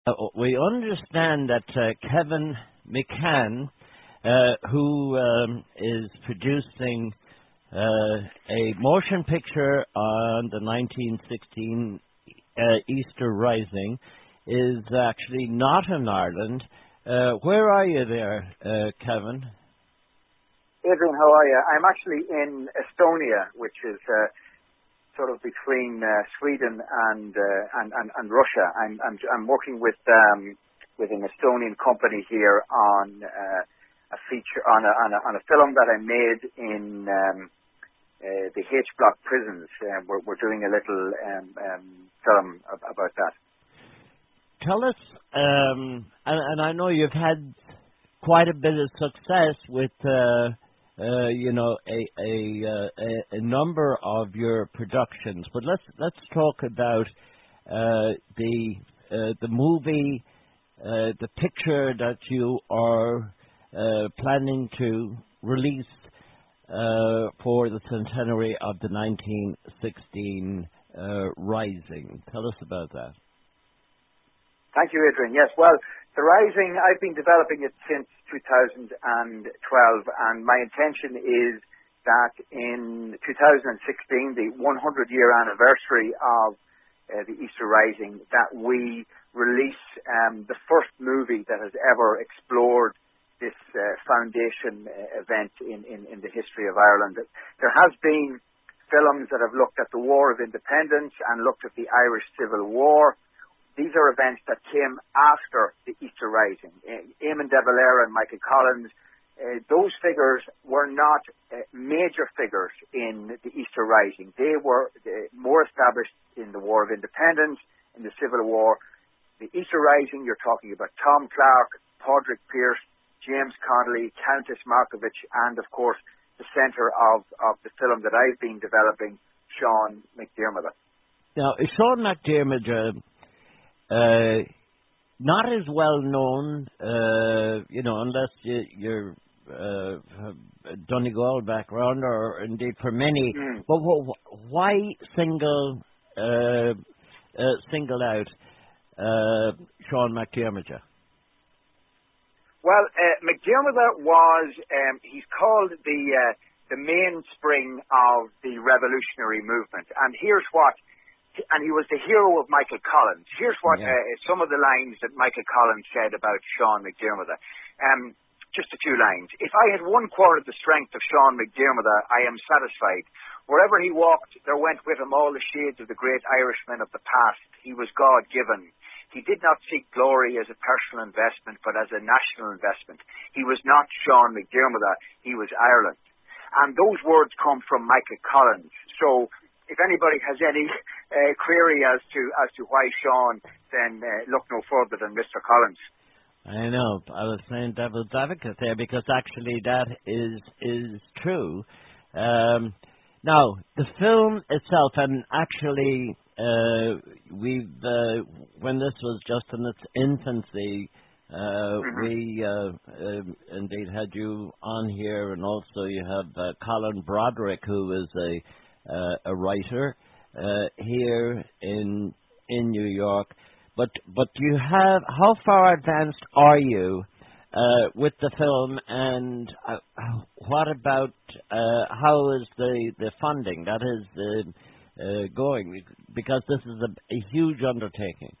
We understand that Kevin McCann, who is producing a motion picture on the 1916 Easter Rising, is actually not in Ireland. Where are you there, Kevin? Adrian, how are you? I'm actually in Estonia, which is sort of between Sweden and Russia. I'm working with an Estonian company here on a feature on a film that I made in the H Block prisons. We're doing a little film about that. Tell us, and I know you've had quite a bit of success with a number of your productions, but let's talk about the movie, the picture that you are planning to release for the centenary of the 1916 Rising. Tell us about that. Thank you, Adrian. Yes, well, The Rising, I've been developing it since 2012, and my intention is that in 2016, the 100-year anniversary of the Easter Rising, that we release the first movie that has ever explored this foundation event in the history of Ireland. There has been films that have looked at the War of Independence and looked at the Irish Civil War. These are events that came after the Easter Rising. Eamon de Valera and Michael Collins, those figures were not major figures in the Easter Rising. They were more established in the War of Independence, in the Civil War. The Easter Rising, you're talking about Tom Clark, Padraig Pearse, James Connolly, Countess Markievicz, and of course the centre of the film that I've been developing, Sean McDermott. Now, Sean McDermott, not as well known, unless you're have a Donegal background, or indeed for many. But why single out Sean McDermott? Well, McDermott was he's called the mainspring of the revolutionary movement, and here's what. And he was the hero of Michael Collins. Here's what some of the lines that Michael Collins said about Sean McDermott. Just a few lines. If I had 1/4 the strength of Sean McDermott, I am satisfied. Wherever he walked, there went with him all the shades of the great Irishmen of the past. He was God-given. He did not seek glory as a personal investment, but as a national investment. He was not Sean McDermott. He was Ireland. And those words come from Michael Collins. So if anybody has any query as to why Sean, then look no further than Mr. Collins. I know. I was saying devil's advocate there, because actually that is true. Now, the film itself, and actually we've when this was just in its infancy, we indeed had you on here, and also you have Colin Broderick, who is a writer here in New York. But you have, how far advanced are you with the film, and what about how is the funding that is going? Because this is a huge undertaking.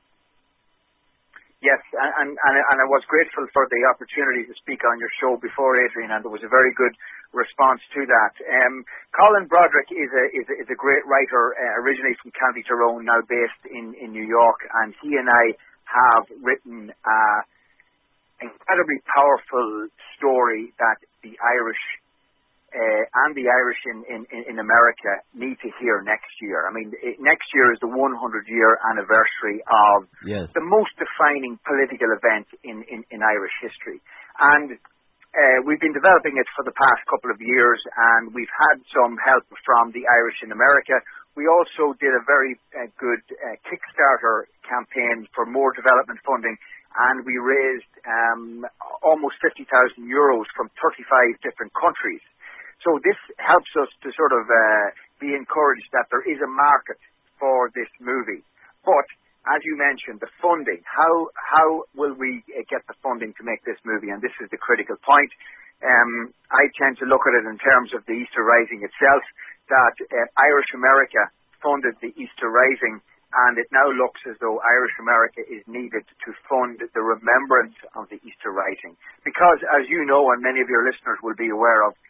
Yes, and I was grateful for the opportunity to speak on your show before, Adrian, and there was a very good response to that. Colin Broderick is a great writer, originally from County Tyrone, now based in New York, and he and I have written an incredibly powerful story that the Irish and the Irish in America need to hear next year. I mean, next year is the 100-year anniversary of the most defining political event in Irish history. And we've been developing it for the past couple of years, and we've had some help from the Irish in America. We also did a very good Kickstarter campaign for more development funding, and we raised almost 50,000 euros from 35 different countries. So this helps us to sort of be encouraged that there is a market for this movie. But as you mentioned, the funding. How will we get the funding to make this movie? And this is the critical point. I tend to look at it in terms of the Easter Rising itself, that Irish America funded the Easter Rising, and it now looks as though Irish America is needed to fund the remembrance of the Easter Rising. Because, as you know, and many of your listeners will be aware of,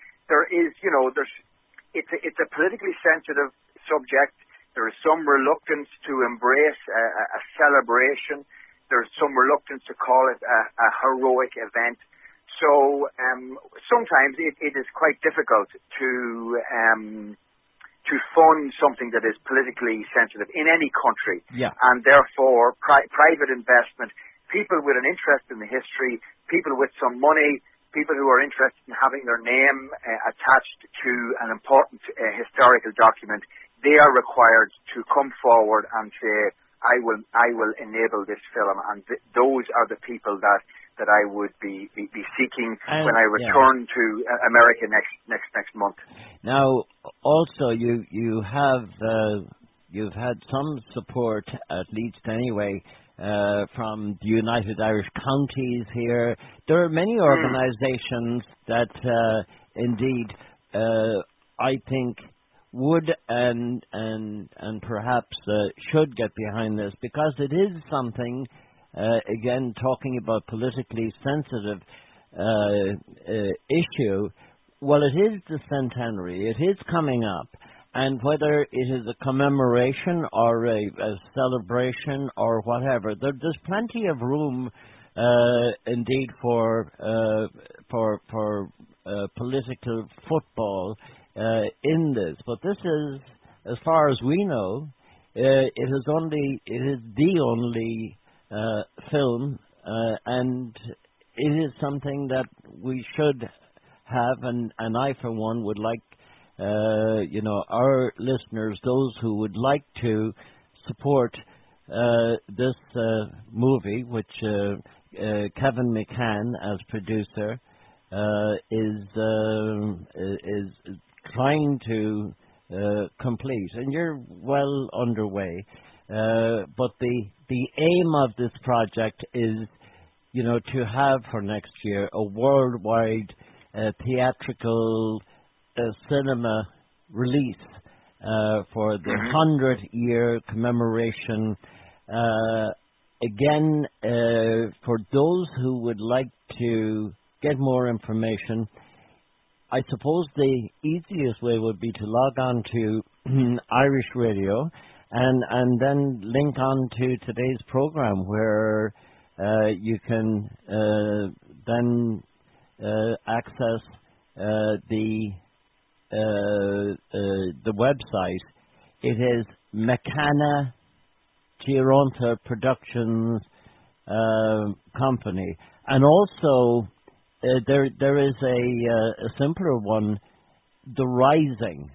it's a politically sensitive subject. There is some reluctance to embrace a celebration. There's some reluctance to call it a heroic event. So sometimes it is quite difficult to fund something that is politically sensitive in any country. Yeah. And therefore, private investment, people with an interest in the history, people with some money, people who are interested in having their name attached to an important historical document, they are required to come forward and say, I will enable this film. And those are the people that I would be seeking when I return to America next month. Now, also, you've had some support, at least anyway, from the United Irish Counties here. There are many organisations that, indeed, I think would and perhaps should get behind this, because it is something. Again, talking about politically sensitive issue, well, it is the centenary. It is coming up. And whether it is a commemoration or a celebration or whatever, there's plenty of room, indeed, for political football in this. But this is, as far as we know, it is the only film, and it is something that we should have, and I, for one, would like, our listeners, those who would like to support this movie, which Kevin McCann, as producer, is trying to complete, and you're well underway. But the aim of this project is, to have for next year a worldwide theatrical cinema release for the 100-year commemoration. Again, for those who would like to get more information, I suppose the easiest way would be to log on to Irish Radio and then link on to today's program, where you can then access the website. It is McCanna Gironta Productions company, and also there is a simpler one, The Rising,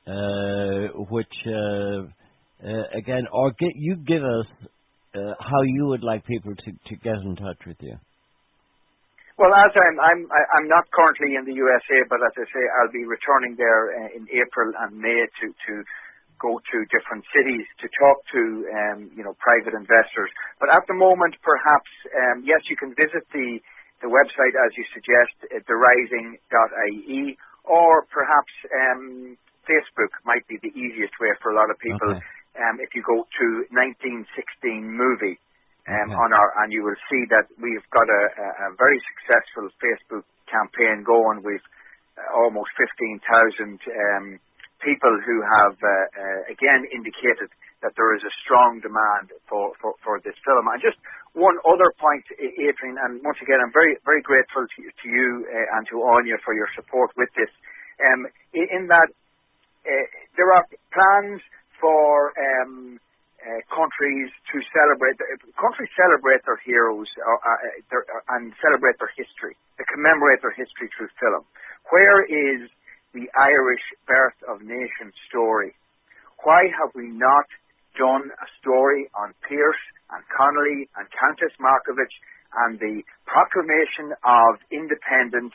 which again, or you give us how you would like people to get in touch with you. Well, as I'm not currently in the USA, but as I say, I'll be returning there in April and May to go to different cities to talk to private investors. But at the moment, perhaps yes, you can visit the website as you suggest, therising.ie, or perhaps Facebook might be the easiest way for a lot of people. Okay. If you go to 1916 movie. And you will see that we've got a very successful Facebook campaign going with almost 15,000 people who have again indicated that there is a strong demand for this film. And just one other point, Adrian, and once again, I'm very, very grateful to you and to Anya for your support with this. In that there are plans for countries to celebrate their heroes and celebrate their history, to commemorate their history through film. Where is the Irish birth of nation story? Why have we not done a story on Pearse and Connolly and Countess Markievicz and the proclamation of independence,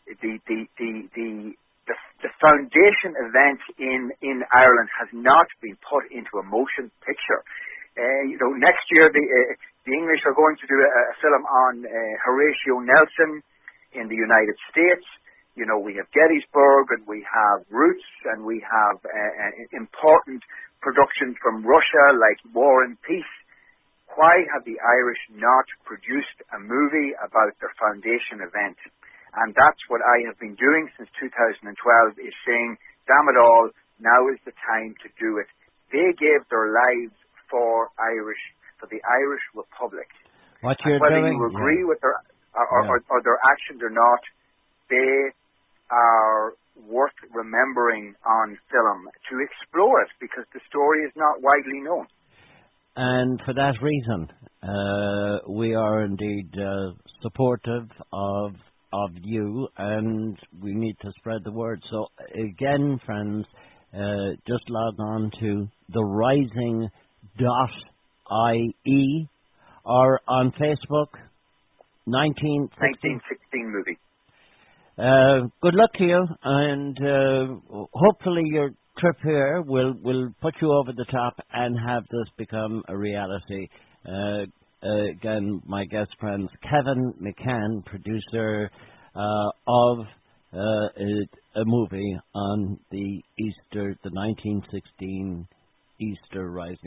the foundation event in Ireland has not been put into a motion picture. Next year the English are going to do a film on Horatio Nelson in the United States. We have Gettysburg, and we have Roots, and we have important productions from Russia like War and Peace. Why have the Irish not produced a movie about their foundation event? And that's what I have been doing since 2012, is saying, damn it all, now is the time to do it. They gave their lives for the Irish Republic. What you're whether doing, you agree with their or their actions or not, they are worth remembering on film to explore it, because the story is not widely known. And for that reason, we are indeed supportive of you, and we need to spread the word. So again, friends, just log on to therising.ie or on Facebook, 1916 movie. Good luck to you, and hopefully your trip here will put you over the top and have this become a reality. Again, my guest friends, Kevin McCann, producer of a movie on the 1916 Easter Rising.